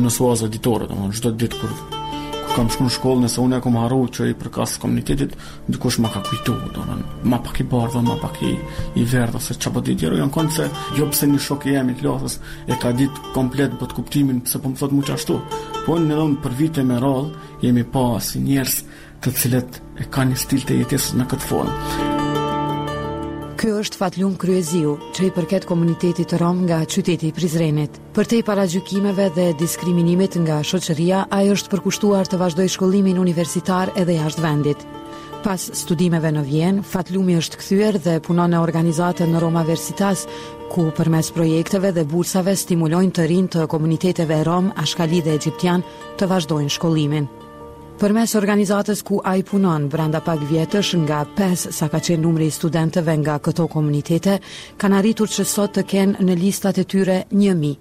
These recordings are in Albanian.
mësues auditorë, domethënë çdo ditë kur kam shku në shkollë, nëse unë e kam harru që i përkas komunitetit, dikush ma ka kujtu, ma pak i bardhë, ma pak i verdhë, ose që po ditë janë konë se jo pse një shok e jemi të klasës e ka ditë komplet bët kuptimin pse po më thot mu qashtu. Po në edhe për vite me radhë jemi pa si njerës të cilët e ka një stil të jetesës në këtë formë. Ky është Fatlum Kryeziu, që i përket komunitetit rom nga qyteti i Prizrenit. Përtej paragjykimeve dhe diskriminimit nga shoqëria, ai është përkushtuar të vazhdojë shkollimin universitar edhe jashtë vendit. Pas studimeve në Vjenë, Fatlumi është kthyer dhe punon në organizatën Roma Versitas, ku përmes projekteve dhe bursave stimulojnë të rinj të komuniteteve rom, ashkali dhe egjiptian të vazhdojnë shkollimin. Përmes organizatës ku ai punon brenda pak vjetësh, nga 5 sa ka qenë numri i studentëve nga këto komunitete, kanë arritur që sot të kenë në listat e tyre 1000.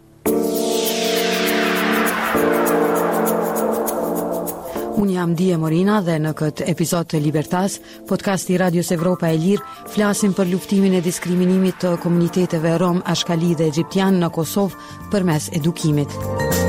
Unë jam Dije Morina dhe në këtë epizod të Libertas, podcasti Radios Evropa e Lirë, flasim për luftimin e diskriminimit të komuniteteve rom, ashkali dhe egjiptian në Kosovë përmes edukimit.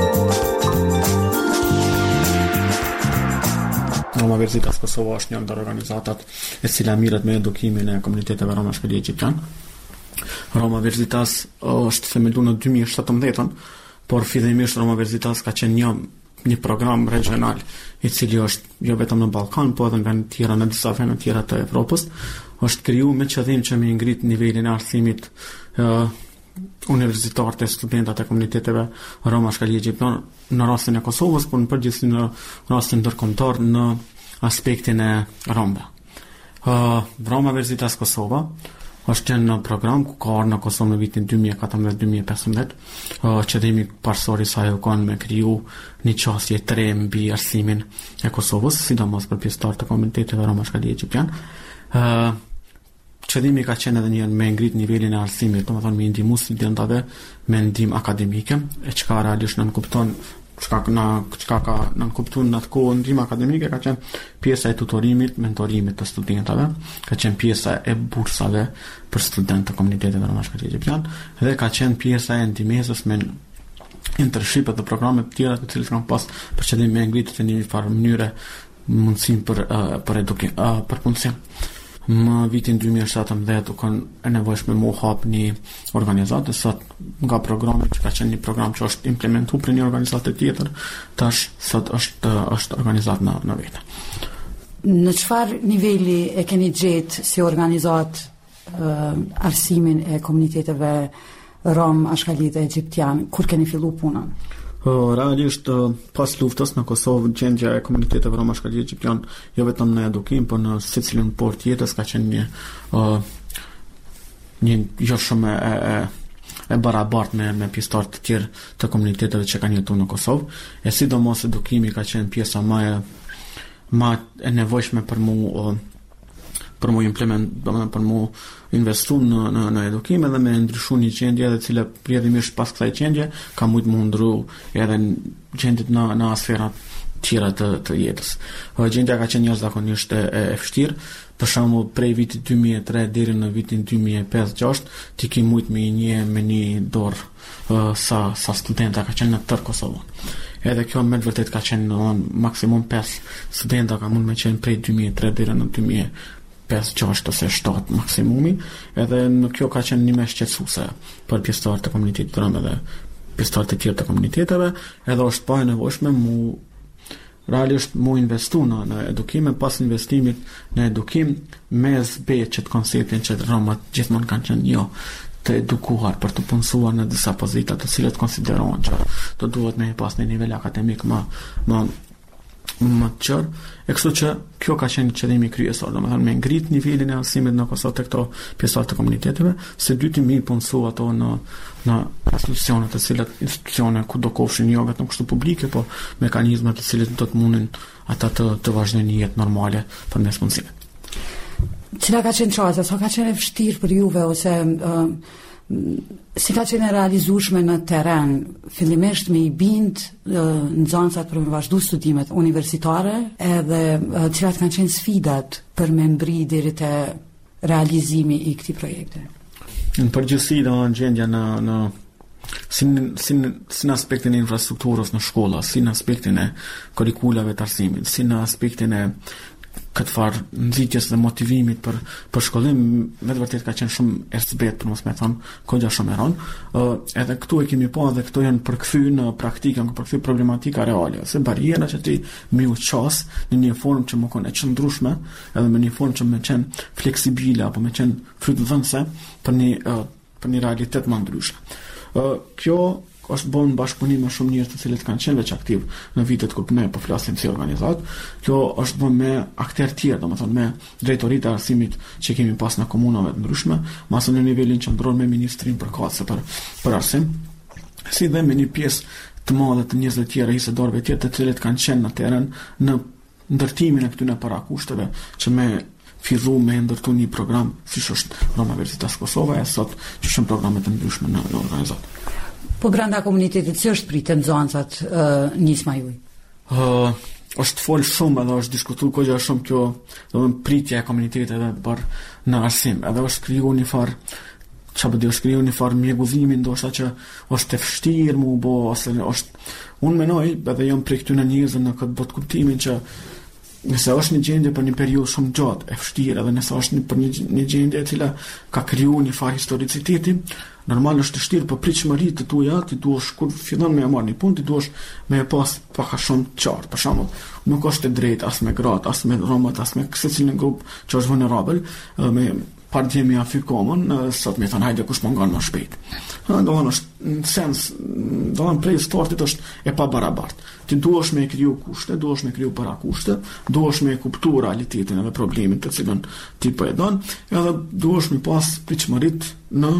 Roma Versitas Kosova është një ndër organizatat e cila mirët me edukimin e komuniteteve rom, ashkali dhe egjiptian. Roma Versitas është themeluar në 2017, por fillimisht Roma Versitas ka qenë një program regional i cili është jo vetëm në Ballkan, po edhe nga në disa vende të tjera të Evropës. Është krijuar me qëllim që me ngrit nivelin e arsimit universitar të studentat e komuniteteve rom, ashkali dhe egjiptian në rastin e Kosovës, por në përgjithësi në rastin ndërkombëtar në aspektin e romëve. Roma Versitas Kosova është në program ku ka ardhur në Kosovë në vitin 2014-2015. Qëllimi parsor i saj u kon me kriju një çështje të re mbi arsimin e Kosovës, sidomos për pjesëtarë të komuniteteve rom, ashkali dhe egjiptian. Qëllimi ka qenë edhe me ngrit nivelin e arsimit, domethënë me ndihmu studentëve me ndihmë akademike, e çka realisht nuk kupton çka ka nënkuptuar në atë kohë ndihmë akademike ka qenë pjesa e tutorimit, mentorimit të studentëve, ka qenë pjesa e bursave për studentë të komuniteteve rom, ashkali dhe egjiptian, dhe ka qenë pjesa e ndihmës me internship dhe programe të tjera të cilat kanë pas për qëllim me ngritje në një farë mënyre mundësinë për edukim, për punësim. Më vitin 2017 u kanë e nevojshme mu hap një organizatë, sot nga programi që ka qenë një program që është implementuar për një organizatë tjetër, tash sot është organizatë në vete. Në çfarë niveli e keni gjetë si organizat arsimin e komuniteteve rom, ashkali dhe egjiptian, kur keni fillu punën? Realisht pas luftës në Kosovë gjendja e komuniteteve rom, ashkali dhe egjiptian jo vetëm në edukim, por në secilin por tjetër ka qenë një jo shumë e barabartë me pjesëtarë të tjerë të komuniteteve që kanë jetuar në Kosovë, e sidomos edukimi ka qenë pjesa më e nevojshme për mu për mu investu në edukim edhe me ndryshu një gjendje dhe cila rrjedhimisht pas kësaj gjendje ka mujt mu ndru edhe gjendjet në sferat tjera të jetës. Gjendja ka qenë jashtëzakonisht e vështirë, për shembull prej vitit 2003 deri në vitin 2005-2006 ti ke mujt me një dorë sa studenta ka qenë në tërë Kosovën. Edhe kjo me vërtet ka qenë maksimum 5 studenta ka mund me qenë prej 2003 deri në 2005-2006 ose 7 maksimumi, edhe në kjo ka qenë një mes shqetësuese për pjesëtarët e komunitetit rom edhe pjesëtarët e tjerë të komuniteteve, edhe është pa e nevojshme realisht mu investu në edukim, pas investimit në edukim me zbet që të konceptin që romat gjithmonë kanë qenë të edukuar për të punësuar në disa pozita të cilët konsiderohen që të duhet me pas në nivel akademik më të qërë, e kështu që kjo ka qenë qëllimi kryesor, domethënë me ngrit nivelin e arsimit në Kosovë të këto pjesëtarë të komuniteteve, se dyti mi punësu ato në institucione të cilat institucione ku do kofshin jo vetëm kështu publike, po mekanizma të cilat do të mundin ata të vazhdojnë një jetë normale përmes punësimit. Cila ka qenë çështja, sa ka qenë vështirë për juve ose si ka qenë realizueshme në terren, fillimisht me i bind nxënësat për me vazhdu studimet universitare, edhe cilat kanë qenë sfidat për me mbri deri te realizimi i këtij projekti? Në përgjithësi do gjendja në si në aspektin e infrastrukturës në shkolla, si në aspektin e kurikulave të arsimit, si në aspektin e këtë farë nxitjes dhe motivimit për shkollim, me të vërtet ka qenë shumë ercbet, për mos me thonë, kogja shumë eron. Edhe këtu e kemi pa dhe këto janë përkthy në praktikën, përkthy problematika reale, se bariera që ti mi u qas në një formë që më konë e qëndrushme, edhe me një formë që me qenë fleksibile, apo me qenë frytëdhënëse për një realitet më ndryshe. Kjo është bën bashkëpunim me shumë njerëz të cilët kanë qenë veç aktiv në vitet kur ne po flasim si organizat. Kjo është bën me aktorë tjerë, domethënë me drejtoritë e arsimit që kemi pas në komunave të ndryshme, masë në nivelin qendror me ministrin përkatëse për arsim, si dhe me një pjesë të madhe të njerëzve të tjerë, hisëdorëve të tjerë të cilët kanë qenë në terren në ndërtimin e këtyre parakushteve që me fillu me ndërtu një program siç është Roma Universitas Kosova e sot që shumë programe të ndryshme në organizat. Po brenda komunitetit që është pritë nxënësat nisma juaj? Është fol shumë edhe është diskutuar kohë shumë kjo, domethënë pritja e komunitetit edhe për në arsim, edhe është krijuar një farë është krijuar një farë mjeguzimi ndoshta që është e vështirë mu bo ose është unë menoj edhe jam prej këtyre njerëzve në këtë botë kuptimin që nëse është një gjendje për një periudhë shumë gjatë e vështirë edhe nëse është për një gjendje e cila ka krijuar një farë historiciteti, normal është të vështirë për pritshmëritë të tuaja, ti duhesh kur fillon me marr një punë, ti duhesh me pas pak a shumë të qartë. Për shembull, nuk është e drejtë as me gratë, as me romat, as me secilin grup që është vulnerabel, me partijemi afikomën, sot me thënë hajde kush mungon më shpejt. Domethënë është në sens, domethënë prej startit është e pabarabartë. Ti duhesh me kriju kushte, duhesh me kriju parakushte, duhesh me kuptu realitetin edhe problemin të cilën ti po e don, edhe duhesh me pas pritshmëritë në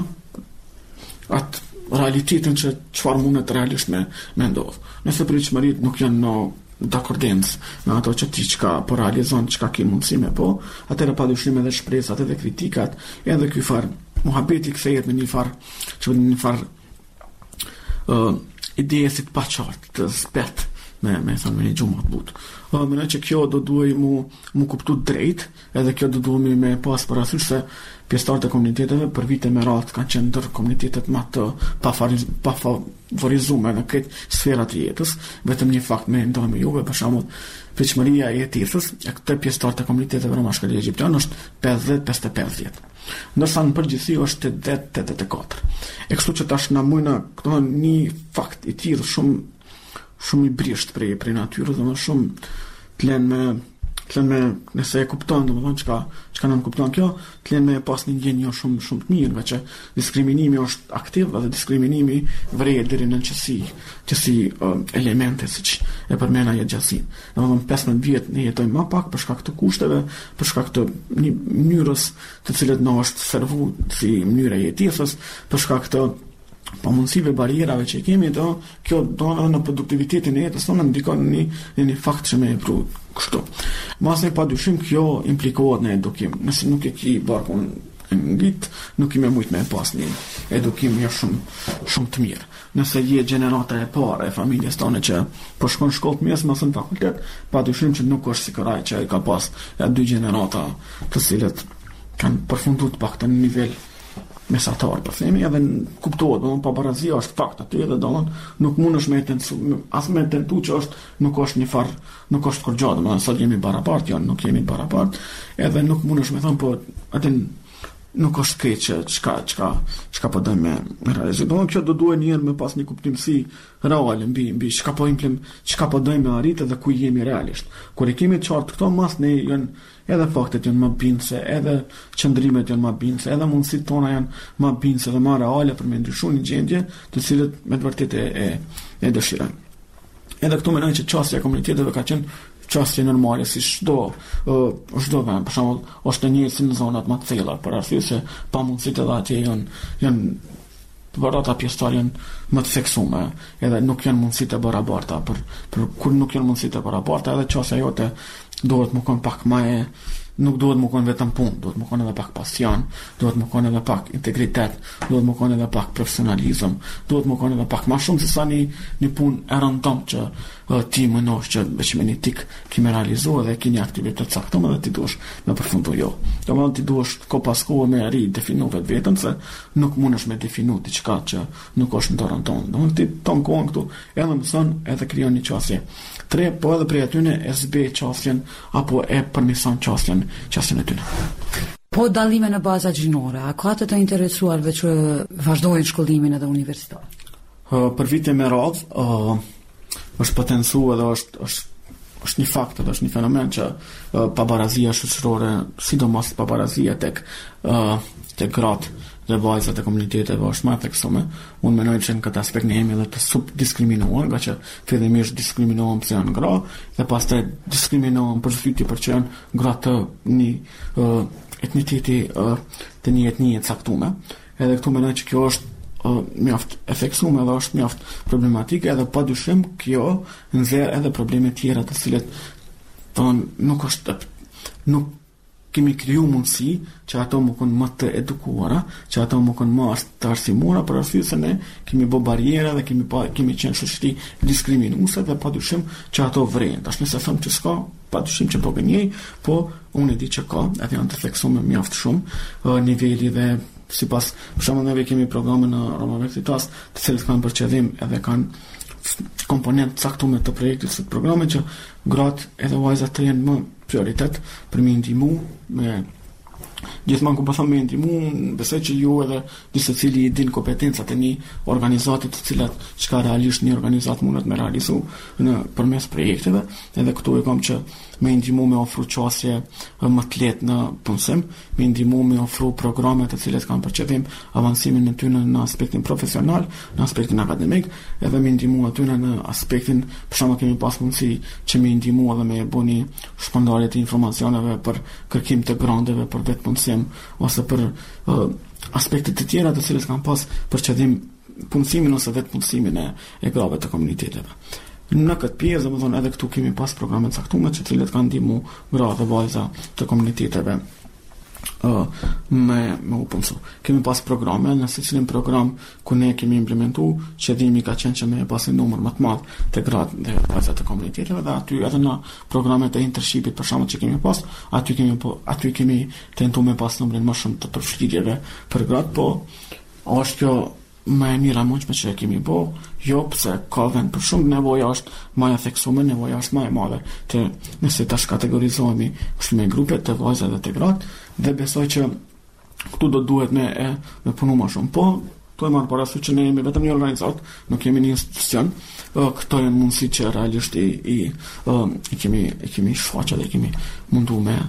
atë realitetin që çfarë mundet realisht me ndodh. Nëse pritshmëritë nuk janë në d'akordencë me ato që ti çka po realizon, çka ke mundësi me po, atëherë padyshim edhe shpresat edhe kritikat, edhe ky far muhabeti kthehet në një far ide si të paqartë, të spet me thënë një gjumë të butë. Mendoj që kjo do duhej mu kuptu drejt, edhe kjo do duhemi me pas parasysh se pjesëtarët e komuniteteve për vite me radhë kanë qenë ndër komunitetet më të pafavorizuar në këtë sferat e jetës, vetëm një fakt me ndonjë me juve, për shembull, pritshmëria e jetës e këtë pjesëtarët e komuniteteve romash egjiptian është 50-55. Ndërsa në përgjithësi është 80-84. E kështu që tash na mujna këto një fakt i tillë shumë i brisht prej natyrës, domethënë shumë të lënë me nëse e kupton domethënë çka nën kupton kjo, të lënë me pas një ndjenjë shumë të mirë, veçë diskriminimi është aktiv dhe diskriminimi vret deri në qësi elemente siç e përmend ai gjatësin. Domethënë 15 vjet ne jetojmë më pak për shkak të kushteve, për shkak të një mënyrës të cilët na është servuar si mënyra e jetesës, për shkak të pamundësive barierave që kemi, kjo do në produktivitetin e jetës tonë ndikon në një fakt që me e pru kështu. Masë pa dyshim kjo implikohet në edukim. Nëse nuk e ki barkun ngrit, nuk i me mujt me pas një edukim shumë të mirë. Nëse je gjenerata e parë e familjes tonë që po shkon shkollë të mesme ose në fakultet, pa dyshim që nuk është si këraj që ka pas 2 gjenerata të cilët kanë përfunduar të paktën në nivel mesatar, për themi, edhe kuptohet, pabarazia është fakt aty edhe nuk mundesh me tentu që nuk është kur gjatë, domethënë sot jemi barabartë, nuk jemi barabartë, edhe nuk mundesh me thënë po atë nuk është keq çka po dojmë me realizim. Domethënë kjo do duhet një herë me pas një kuptim si real mbi çka po dojmë me arritë dhe ku jemi realisht. Kur e kemi qartë këto mas ne janë edhe faktet janë më bindse, edhe qëndrimet janë më bindse, edhe mundësitë tona janë më bindse dhe më reale për me ndryshuar një gjendje të cilët me të vërtetë e dëshirojnë. Edhe këtu mendoj që çështja e komuniteteve ka qenë çështje normale si çdo vend, për shembull, është një si në zonat më të thella, për arsye se pamundësitë edhe atje janë varata pjesëtar janë më të theksuara, edhe nuk janë mundësitë e barabarta për kur nuk janë mundësitë e barabarta, edhe çështja jote duhet më kon pak më nuk duhet më konë vetëm punë, duhet më konë edhe pak pasion, duhet më konë edhe pak integritet, duhet më konë edhe pak profesionalizëm, duhet më konë edhe pak ma shumë se sa një punë e rëndom që ti më nosh që veç me një tik kime realizu edhe ki një aktivitet caktum edhe ti duesh me përfundu jo. Do më ti duesh ko pas kohë me ri definu vetë vetëm se nuk mundesh me definu diçka që nuk është në dorën tonë. Do më ti ton kohën këtu edhe mëson edhe krijon një qasje. Tre, po edhe prej atyne e zbe qasjen apo e përmison qasjen e tyne. Po dallime në baza gjinore, a ka të interesuarve që vazhdojnë shkollimin edhe universitar? Për vite me radhë, është potencu edhe është një fakt edhe është një fenomen që pabarazia shoqërore, sidomos pabarazia tek gratë dhe vajzat e komuniteteve është më e theksuar. Unë mendoj që në këtë aspekt ne jemi edhe të subdiskriminohen, nga që fillimisht diskriminohen pse janë gra dhe pastaj diskriminohen për fytyrë për që janë gra të një etniteti të një etnie caktuar. Edhe këtu mendoj që kjo është mjaft e theksuar edhe është mjaft problematike edhe padyshim kjo nxjerr edhe probleme tjera të cilat nuk kemi kriju mundësi që ato më konë më të edukuara, që ato më konë më të arsimura, për arsye se ne kemi bë barriera dhe kemi qenë shoqëri diskriminuese dhe padyshim që ato vrejnë. Tash nëse them që s'ka, padyshim që po gënjej, po unë e di që ka, edhe janë të theksuar mjaft shumë niveli dhe sipas për shembull neve kemi programe në Roma Universitas, të cilët kanë për qëllim edhe kanë komponent caktuar të projektit së programit që gratë edhe vajzat të jenë më prioritet për me ndihmu me gjithmonë ku po them me ndihmu, besoj që ju edhe disa cili i din kompetencat e një organizate të cilat çka realisht një organizat mundet me realizu në përmes projekteve, edhe këtu e kam që me ndihmu me ofru qasje më të lehtë në punësim, me ndihmu me ofru programe të cilat kanë për qëllim avancimin e tyre në aspektin profesional, në aspektin akademik, edhe me ndihmu aty në aspektin, për shembull kemi pas mundësi që me ndihmu edhe me bëni shpërndarje të informacioneve për kërkim të grandeve për vetë punësim ose për aspekte të tjera të cilat kanë pas për qëllim punësimin ose vetë punësimin e grave të komuniteteve. Në këtë pjesë, domethënë edhe këtu kemi pas programe të caktuara që cilat kanë ndihmu gra dhe vajza të komuniteteve me u punësu. Kemi pas programe, në secilin program ku ne kemi implementu, qëllimi ka qenë që me pasi numër më të madh të gratë dhe vajzat të komuniteteve dhe aty edhe në programet e internshipit për shembull që kemi pas, aty kemi tentuar me pas numrin më shumë të përfshirjeve për gratë, po është kjo më e mira mundshme që e kemi bo, jo pse ka vend për shumë, nevoja është më e theksuar, nevoja është më e madhe të nëse tash kategorizohemi kështu me grupe të vajzave dhe të gratë, dhe besoj që këtu do duhet me punu më shumë. Po, tu e marrë parasysh që ne jemi vetëm një organizat, nuk jemi një institucion, këto janë mundësi që realisht i kemi shfaqur dhe i kemi mundu me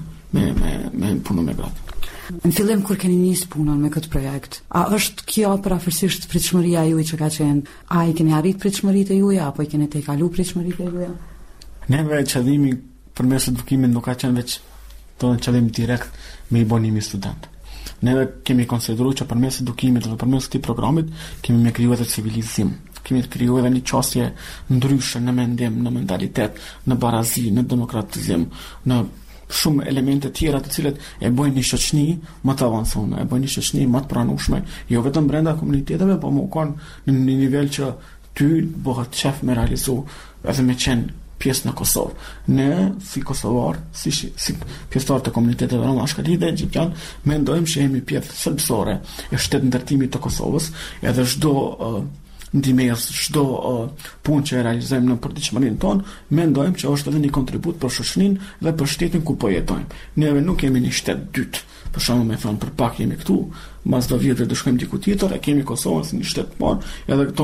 punu me gratë. Në fillim kur keni nisë punën me këtë projekt, a është kjo parafërsisht pritshmëria juaj që ka qenë? A i keni arrit pritshmëritë e juaja apo i keni tejkalu pritshmëritë e juaja? Neve qëllimi përmes edukimit nuk ka qenë veç qëllim direkt me i bonimi student. Neve kemi konsideruar që përmes edukimit dhe përmes këtij programit kemi me kriju edhe civilizim. Kemi të kriju edhe një qasje ndryshe në mendim, në mentalitet, në barazi, në demokratizim, në shumë elemente tjera të cilet e bojnë një shoqëni më të avancuar, e bojnë një shoqëni më të pranueshme, jo vetëm brenda komuniteteve, por më kanë në një nivel që ty bëhet shef me realizu edhe me qenë pjesë në Kosovë. Ne si kosovar, si pjesëtar të komuniteteve Roma Ashkali dhe Egjiptian, mendojmë që jemi pjesë thelbësore e shtetit ndërtimit të Kosovës, edhe çdo ndihmës, çdo punë që realizojmë në përditshmërinë tonë, mendojmë që është edhe një kontribut për shoqërinë dhe për shtetin ku po jetojmë. Neve nuk kemi një shtet dytë. Për shembull, me thënë për pak jemi këtu, mas do vjetë do shkojmë diku tjetër, e kemi Kosovën si një shtet të parë, edhe këto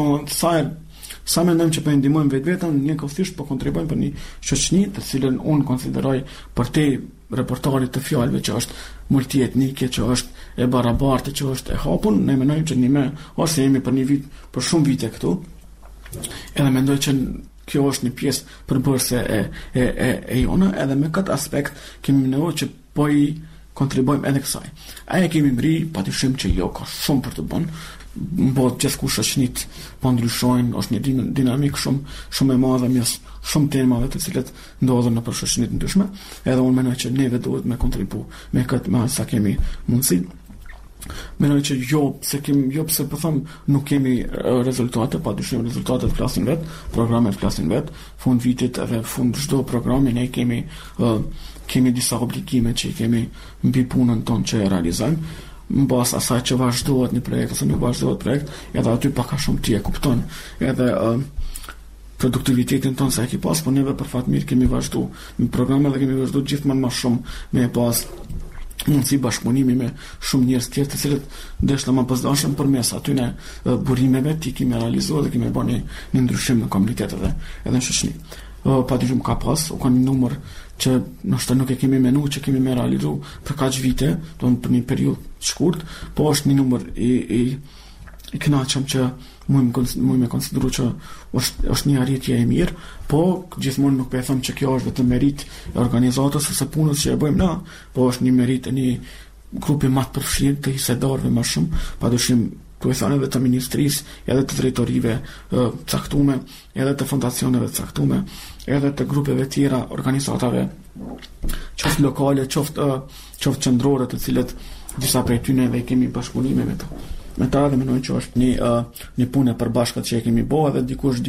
sa mendojmë që po ndihmojmë vetëm, njëkohësisht po kontribuojmë për një shoqëni të cilën unë konsideroj për te repertorit të fjalëve që është multietnike, që është e barabartë, që është e hapun, ne mendojmë që ose jemi për një vit, për shumë vite këtu, edhe mendoj që kjo është një pjesë përbërëse e jona, edhe me këtë aspekt kemi nevojë që po i kontribuojmë edhe kësaj. A e kemi mri, patyshim që jo, ka shumë për të bënë, po gjithkusht shoqënit po ndryshojnë, është një dinamik shumë e madhe mes shumë temave të cilat ndodhen në shoqënit ndryshme, edhe unë mendoj që neve duhet me kontribu me këtë me sa kemi mundësi. Mendoj që pse po them nuk kemi rezultate, padyshim rezultatet flasin vet, programet flasin vet, fund vitit edhe fund çdo programi ne kemi disa obligime që i kemi mbi punën tonë që e realizojmë. Në bazë asaj që vazhdohet një projekt ose nuk vazhdohet projekt, edhe aty pak a shumë ti e kupton edhe produktivitetin tonë sa e ki pas, po neve për fat mirë kemi vazhdu në programe dhe kemi vazhdu gjithmonë më shumë me pas mundësi bashkëpunimi me shumë njerëz tjerë të cilët ndeshta më pasdashëm përmes atyne burimeve ti kemi realizuar dhe kemi bërë një ndryshim në komunitet edhe në shoqëni. Padyshim ka pas, u ka një numër që nështë nuk e kemi menu që kemi me realizu për kaq vite, për një periudhë shkurt, po është një numër i kënaqshëm që mund me konsideru që është një arritje e mirë, po gjithmonë nuk po e them që kjo është vetëm merit e organizatës ose punës që e bëjmë na, po është një merit e një grupi më të përfshirë të hisedarëve më shumë, padyshim tu e thënë edhe të ministrisë, edhe të drejtorive caktume, edhe të fondacioneve caktume, edhe të grupeve tjera organizatave, qoftë lokale, qoftë qendrore, të cilët disa prej tyre dhe kemi bashkëpunime me to. Me ta dhe mendoj që është një punë e përbashkët që e kemi bërë edhe dikush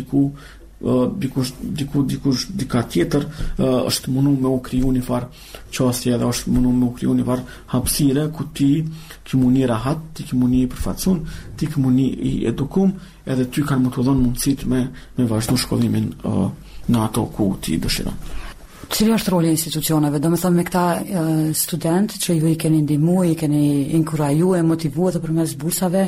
dika tjetër është mundu me u kriju një farë qasje edhe është mundu me u kriju një farë hapësire ku ti muni rahat, ti muni i përfaqësun, ti muni i edukum edhe ty kanë më të dhonë mundësit me vazhdu shkollimin në ato ku ti dëshiron. Cili është roli institucioneve? Do me thëmë me këta student që ju i keni ndihmu, i keni inkuraju e motivu dhe përmes bursave,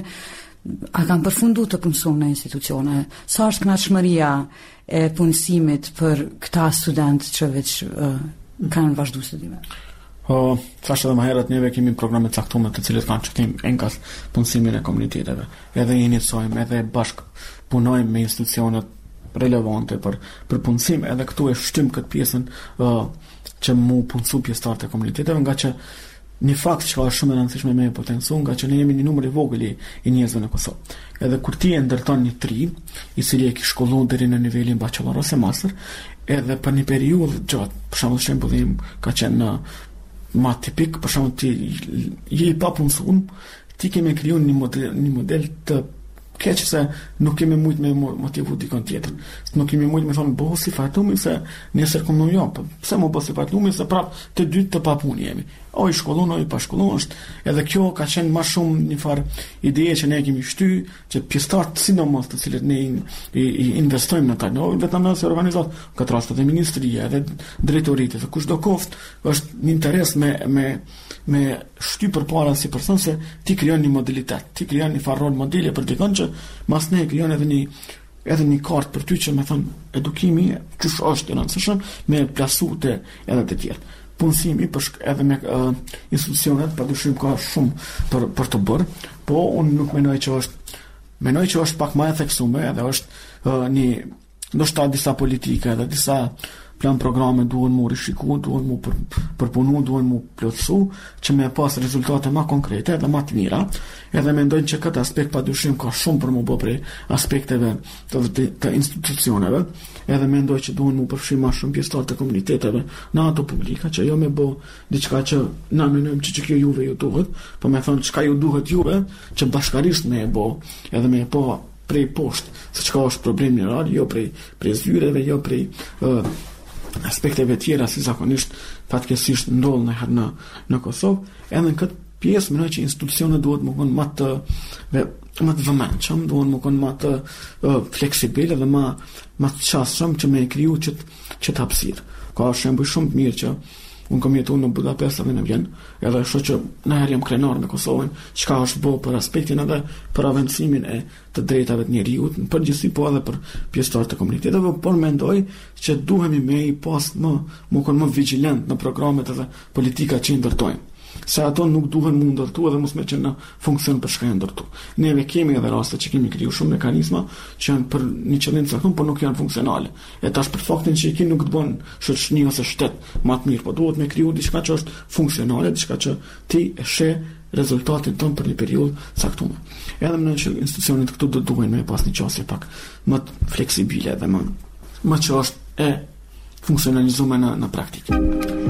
a kanë përfundu të punësun në institucione? Sa është kënaqëmëria e punësimit për këta student që veç kanë vazhdu studime? Thashtë edhe më herët neve kemi programe caktume të cilët kanë qëtim enkas punësimin e komuniteteve. Edhe iniciojmë, edhe bashkë punojmë me institucionet relevante për punësim, edhe këtu e shtym këtë pjesën që mu punësu pjesëtarët e komuniteteve, nga që një fakt që ka shumë e rëndësishme me potencu, nga që ne jemi një numër i vogël i njerëzve në Kosovë. Edhe kur ti e ndërton një tri, i cili e ki shkollu deri në nivelin bachelor ose master, edhe për një periudhë gjatë, për shembull ka qenë ma tipik, për shembull ti je i papunësuar, ti kemi kriju një model të keq se nuk kemi mujt me motivu dikon tjetër. Nuk kemi mujt me thonë bëhu si fatumi se nesër kom në jo, pse më bëhu si fatumi se prap të dytë të papuni jemi. O i shkollon, o i pashkollon është, edhe kjo ka qenë ma shumë një farë ideje që ne kemi shty, që pjesëtarët sidomos të cilët ne i investojmë në ta, vetëm nëse organizat, këtë rastet e ministrija, edhe drejtoritë, dhe kush do koft, është një interes me shty për para si person se ti krijon një modalitet, ti krijon një farë rol modele për dikon që mas ne krijon edhe një kartë për ty që me thënë edukimi, qësh është i rëndësishëm, me plasu të edhe të tjerë. Punësimi edhe me institucionet padyshim ka shumë për të bërë, po unë nuk menoj që është pak më e theksuar edhe është ndoshta disa politike edhe disa plan programe duhen mu rishiku, duhen mu përpunu, duhen mu plotësu, që me pas rezultate ma konkrete edhe ma të mira, edhe mendojnë që këtë aspekt padyshim ka shumë për mu bë prej aspekteve të institucioneve, edhe mendoj që duhen mu përfshi ma shumë pjesëtar të komuniteteve në ato publika, që jo me bo diçka që na menojmë që kjo juve ju duhet, po me thonë çka ju duhet juve, që bashkarisht me e bo, edhe me e po prej poshtë, se çka është problem njërar, jo prej zyreve, jo prej aspekteve tjera si zakonisht fatkeqësisht ndodh në Kosovë, edhe në këtë pjesë mendoj që institucionet duhet më konë më të vëmendshëm, duhet më konë më të fleksibile dhe më të qasshëm që me e kriju që të hapësirë. Ka shembuj shumë të mirë që unë kam jetuar në Budapest dhe në Vjen, edhe shoh që në herë jam krenar në Kosovën, çka është bërë për aspektin edhe për avancimin e të drejtave të njerëzit, në përgjithësi po edhe për pjesëtarët e komuniteteve, por mendoj që duhemi me i pas më vigjilant në programet edhe politika që i ndërtojmë. Se ato nuk duhen mu ndërtu edhe mos me që në funksion për shka e ndërtu. Neve kemi edhe raste që kemi kriju shumë mekanizma që janë për një qëllim të caktuar, por nuk janë funksionale. E tash për faktin që i ki nuk të bën shoqëni ose shtet më të mirë, por duhet me kriju diçka që është funksionale, diçka që ti e sheh rezultatin tonë për një periudhë caktuar. Edhe në institucionet këtu do duhen me pas një qasje pak më fleksibile dhe më që është e funksionalizuar në praktikë.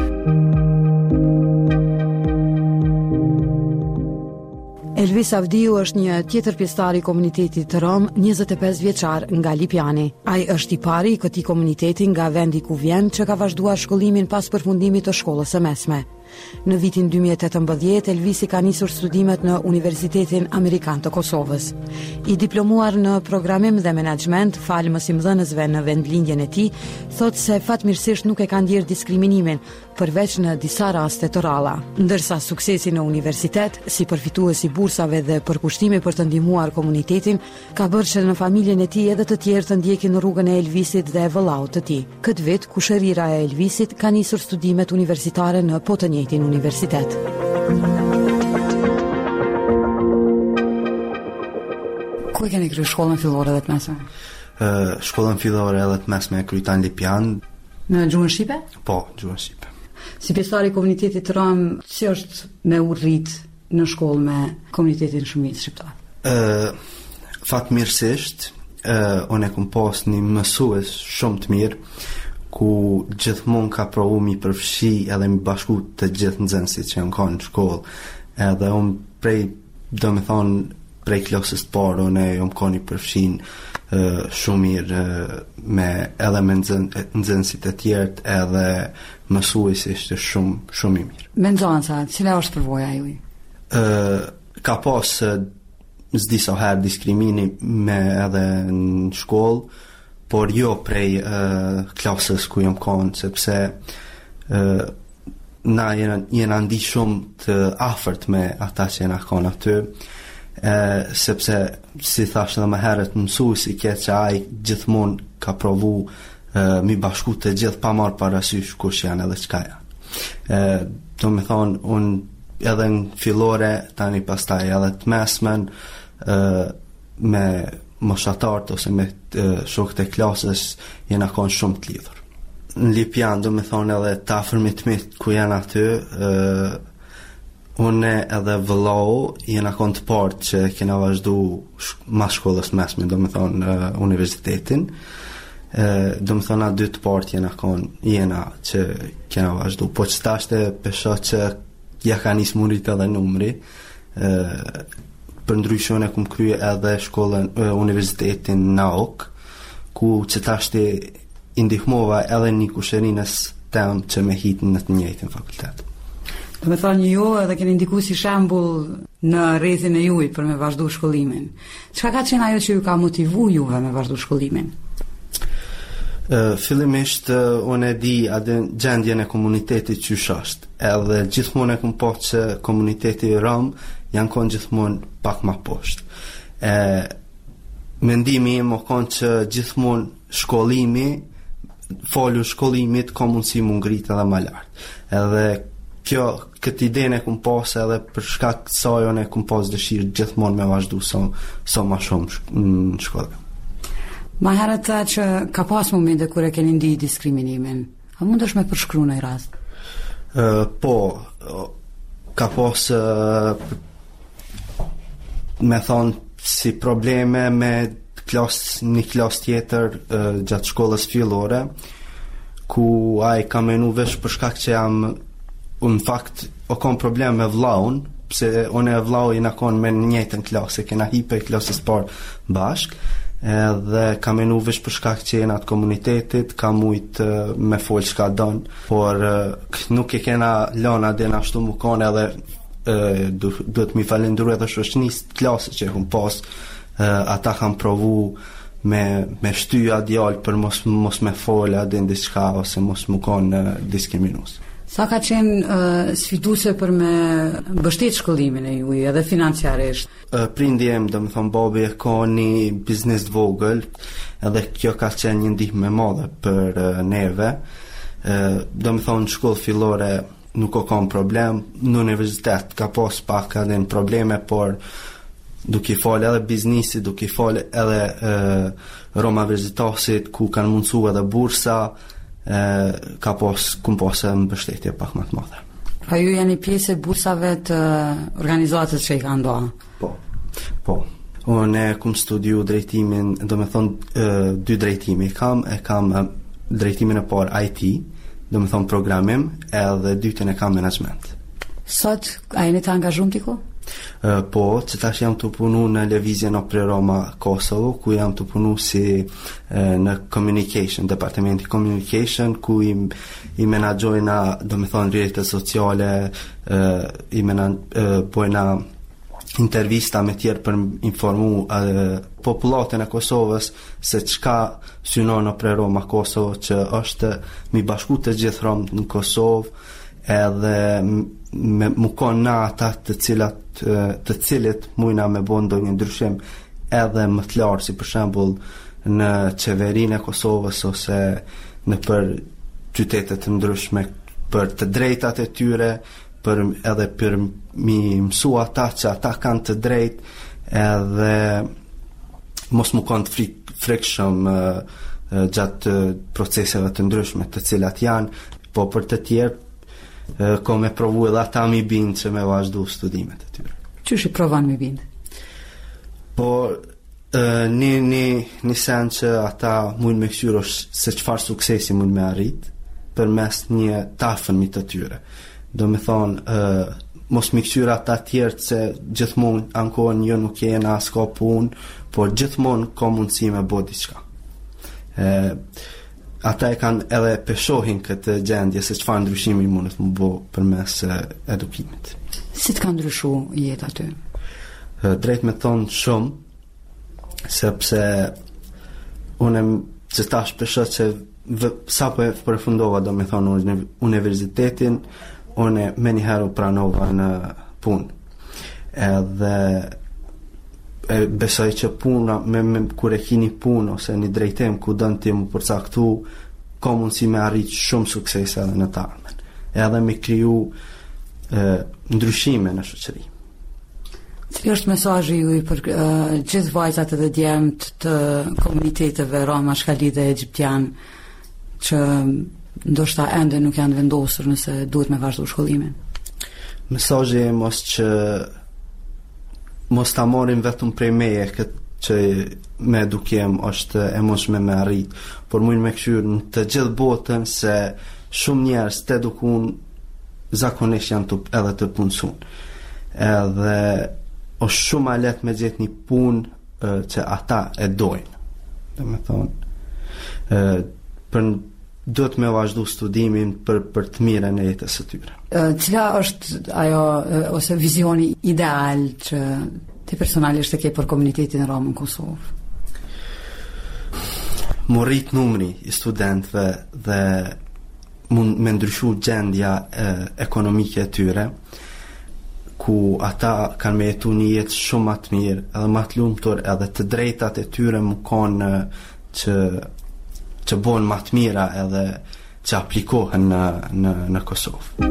Elvis Avdiu është një tjetër pjesëtar i komunitetit të Rom, 25 vjeçar nga Lipjani. Ai është i pari i këtij komuniteti nga vendi ku vjen që ka vazhduar shkollimin pas përfundimit të shkollës së mesme. Në vitin 2018, Elvisi ka nisur studimet në Universitetin Amerikan të Kosovës. I diplomuar në programim dhe menaxhment, fal mësimdhënësve në vendlindjen e tij, thotë se fatmirësisht nuk e ka ndjerë diskriminimin, përveç në disa raste të ralla. Ndërsa suksesi në universitet, si përfitues i bursave dhe përkushtimi për të ndihmuar komunitetin, ka bërë që në familjen e tij edhe të tjerë të ndjekin rrugën e Elvisit dhe e vëllaut të tij. Këtë vit, kushërira e Elvisit ka nisur studimet universitare në po të njëjtin universitet. Ku e keni kryer shkollën fillore dhe të mesme? Shkollën fillore edhe të mesme e kryeta në Lipjan. Në gjuhën shqipe? Po, gjuhën shqipe. Si pjesëtar i komunitetit të Rom, si është me u rrit në shkollë me komunitetin shumicë shqiptar? Fatmirësisht, unë e kam pas një mësues shumë të mirë, ku gjithmonë ka provu mi përfshi edhe mi bashku të gjithë nxënësit që janë kanë në shkollë. Edhe unë prej klasës të parë, unë jam kanë i përfshin shumë mirë edhe me nxënësit e tjerët, edhe mësuesi ishte shumë i mirë. Me nxënësa, cila është përvoja juaj? Ka pas s'disa herë diskrimini me edhe në shkollë, por jo prej klasës ku jam kanë, sepse na jena ndi shumë të afërt me ata që jena kanë aty, sepse si thash edhe më herët mësuesi ketë që ai gjithmonë ka provu mi bashku të gjithë pa marrë parasysh kush janë edhe çka janë. Do me thonë, unë edhe në fillore, tani pastaj edhe të mesmen, me moshatarët ose me shokët e klasës jena kanë shumë të lidhur. Në Lipjan, do me thonë edhe të afërmit mitë ku janë aty, unë edhe vëllau jena kanë të partë që kena vazhdu mas shkollës mesme, do me thonë universitetin. Do me thonë a dy të partë jena që kena vazhdu, po që tashte pesha që ja ka njës murit edhe numri, për ndryshon e kum krye edhe shkollën universitetin NAOK, ku që tashte indihmova edhe një kusherinës tem që me hitin në të njëjtin fakultet. Do me thonë ju edhe keni ndiku si shembull në rrethin e juaj për me vazhdu shkollimin. Çka ka qenë ajo që ju ka motivu juve me vazhdu shkollimin? Fillimisht unë e di atë gjendjen e komunitetit që është, edhe gjithmonë e kum po që komuniteti Rom janë konë gjithmonë pak ma poshtë. Mendimi im o konë që gjithmonë shkollimi, folu shkollimit ka mundësi më ngritë edhe ma lartë. Edhe këtë idejnë e kum pas edhe për shkak të saj unë e kum pas dëshirë gjithmonë me vazhdu sa ma shumë në shkollë. Ma herët ta që ka pas momente kur e keni ndi diskriminimin, a mund është me përshkru në i rast? Po, ka pas me thonë si probleme me një klas tjetër gjatë shkollës fillore, ku ai ka menu vesh për shkak që jam në fakt o kom problem me vllaun, pse unë e vllau jena kon me njëjtën klasë, kena hipe klasës parë bashkë, edhe ka menu vesh për shkak që jena të komunitetit, ka mujt me folë shka donë, por nuk e kena lana dhe ashtu mu kone edhe duhet mi falendru edhe shoqënis të klasë që e kum pas, ata kam provu me shtyja djallë për mos me folë adhe në diçka ose mos mu kone diskriminues. Sa ka qenë sfiduse për me mbështet shkollimin e juaj edhe financiarisht? Prindi em, do me thonë, babi e ka një biznes të vogël, edhe kjo ka qenë një ndihmë e madhe për neve. Do me thonë, shkollë fillore nuk o kam problem. Në universitet ka pas pak edhe në probleme, por duke i falë edhe biznisi, duke i falë edhe Roma Vizitasit ku kanë mundësu edhe bursa, kum pas e mbështetje pak më të madhe. Pa ju jeni pjesë e bursave të organizatës që i ka ndoa? Po. Unë kum studiu drejtimin, do me thonë 2 drejtimi kam drejtimin e parë IT, do me thonë programim, edhe dytën e kam management. Sot, a jeni të angazhum t'i ku? Po, që tash jam të punu në Lëvizjen Opre Roma Kosovo, ku jam të punu si në communication, departamenti communication, ku i menagjojna, do me thonë, rrjetet sociale, bojna intervista me tjerë për informu popullatën e Kosovës se çka synon Opre Roma Kosovo, që është mi bashku të gjithë Romë në Kosovë, edhe mu konë na ata të cilit mujna me bo ndonjë ndryshim edhe më të larë, si për shembull në qeverinë e Kosovës ose në për qytetet të ndryshme, për të drejtat e tyre, edhe për mi mësu ata që ata kanë të drejt, edhe mos mu konë të frikshëm gjatë proceseve të ndryshme të cilat janë, po për të tjerë ko me provu edhe ata mi bindë që me vazhdu studimet e tyre. Qysh i provan mi bindë? Po, një sen që ata mund me këshyro se qëfar suksesi mund me arrit për mes një tafën mi të tyre. Do me thonë, mos mi këshyra ata tjertë se gjithmonë ankon jo nuk jena s'ka punë, por gjithmonë ka mundësi me bo diçka. Ata e kanë edhe peshohin këtë gjendje se çfarë ndryshimi mundet më bo për mes edukimit. Si të ka ndryshu jetë aty? Drejt me thonë shumë, sepse unë që tash peshët që sa po e përfundova, do me thonë, universitetin, unë me njëherë pranova në punë. Edhe besoj që puna, kur e kini punë ose një drejtim ku dënë ti mu përcaktu, ka mundësi me arrit shumë sukses edhe në të ardhmen. Edhe me kriju ndryshime në shoqëri. Cili është mesazhi juaj për gjithë vajzat edhe djemtë të komuniteteve Roma, Shkali dhe Egjiptian që ndoshta ende nuk janë vendosur nëse duhet me vazhdu shkollimin? Mesazhi im është që mos ta marrim vetëm prej meje këtë që me edukim është e mundshme me arrit, por mund me kthyer në të gjithë botën se shumë njerëz të edukun zakonisht janë edhe të punësun. Edhe është shumë a lehtë me gjetë një punë që ata e dojnë. Do me thonë, duhet me vazhdu studimin për të mirën e jetës së tyre. Cila është ajo ose vizioni ideal që ti personalisht e ke për komunitetin Romë në Kosovë? Mu rrit numri i studentëve dhe mund me ndryshu gjendja ekonomike e tyre, ku ata kanë me jetu një jetë shumë më të mirë, edhe më të lumtur, edhe të drejtat e tyre më kanë që bojnë më të mira edhe që aplikohen në Kosovë.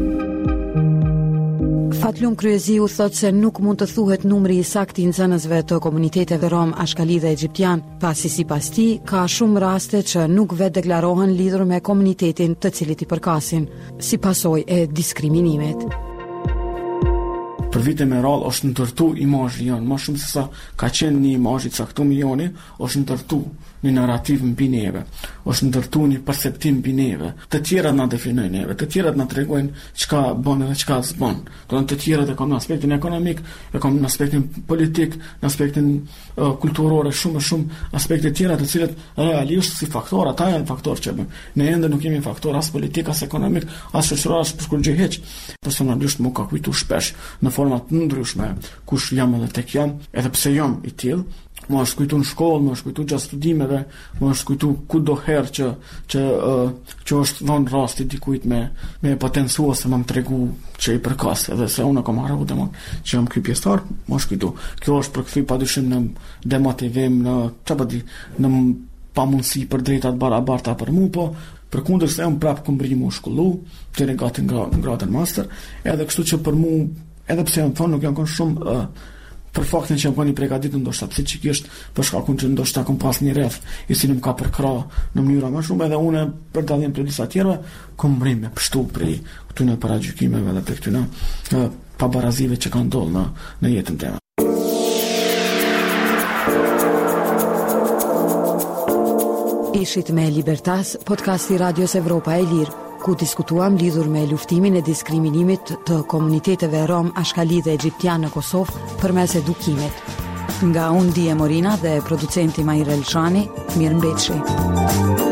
Fatlum Kryeziu thot se nuk mund të thuhet numri i saktë i nxënësve të komuniteteve Rom, Ashkali dhe Egjiptian, pasi sipas tij ka shumë raste që nuk vetë deklarohen lidhur me komunitetin të cilit i përkasin, si pasojë e diskriminimit. Për vite me radhë është ndërtu imazhi jonë, më shumë se sa ka qenë një imazh i caktuar joni, është ndërtu një narrativ mbi neve, është ndërtu një perceptim mbi neve. Të tjerat na definojnë neve, të tjerat na tregojnë çka bën dhe çka s'bën. Do të tjerat e kanë aspektin ekonomik, e kanë aspektin politik, në aspektin kulturor, shumë aspekte tjera të cilët realisht si faktor, ata janë faktor që ne ende nuk kemi faktor as politik, as ekonomik, as shoqëror, as për gjë hiç. Personalisht më ka kujtuar shpesh në forma të ndryshme kush jam edhe tek jam, edhe pse jam i tillë. Më është kujtu në shkollë, më është kujtu gjatë studimeve, më është kujtu kudo herë që është dhënë rasti dikujt me potencua se më tregu që i përkas, edhe se unë kam harru demon që jam ky pjesëtar, më është kujtu. Kjo është përkthy padyshim në demotivim, në pa mundësi për drejtat barabarta për mu, po përkundër se unë prapë kom brimu shkollu, deri gati në gradën master, edhe kështu që për mu, edhe pse jam thonë nuk jam konë shumë për faktin që jam konë i pregaditur ndoshta psikikisht, për shkakun që ndoshta kom pas një rreth i cili më ka përkra në mënyra më shumë, edhe unë për dallim të disa tjerëve kom brim me pështu prej këtyne paragjykimeve dhe për këtyne pabarazive që kanë ndodhur në jetën time. Ishit me Libertas, podcasti Radios Evropa e Lirë, ku diskutuam lidhur me luftimin e diskriminimit të komuniteteve rom, ashkali dhe egjiptian në Kosovë përmes edukimit. Nga unë Dije Morina dhe producenti Majrel Shani, mirëmbëjtje.